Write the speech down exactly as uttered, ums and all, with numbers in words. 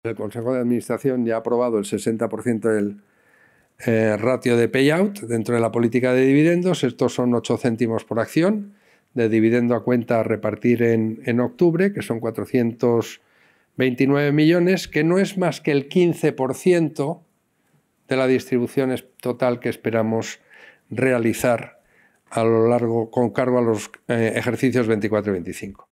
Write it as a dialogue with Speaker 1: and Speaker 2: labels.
Speaker 1: El Consejo de Administración ya ha aprobado el sesenta por ciento del eh, ratio de payout dentro de la política de dividendos. Estos son ocho céntimos por acción de dividendo a cuenta a repartir en, en octubre, que son cuatrocientos veintinueve millones, que no es más que el quince por ciento de la distribución total que esperamos realizar a lo largo, con cargo a los eh, ejercicios veinticuatro y veinticinco.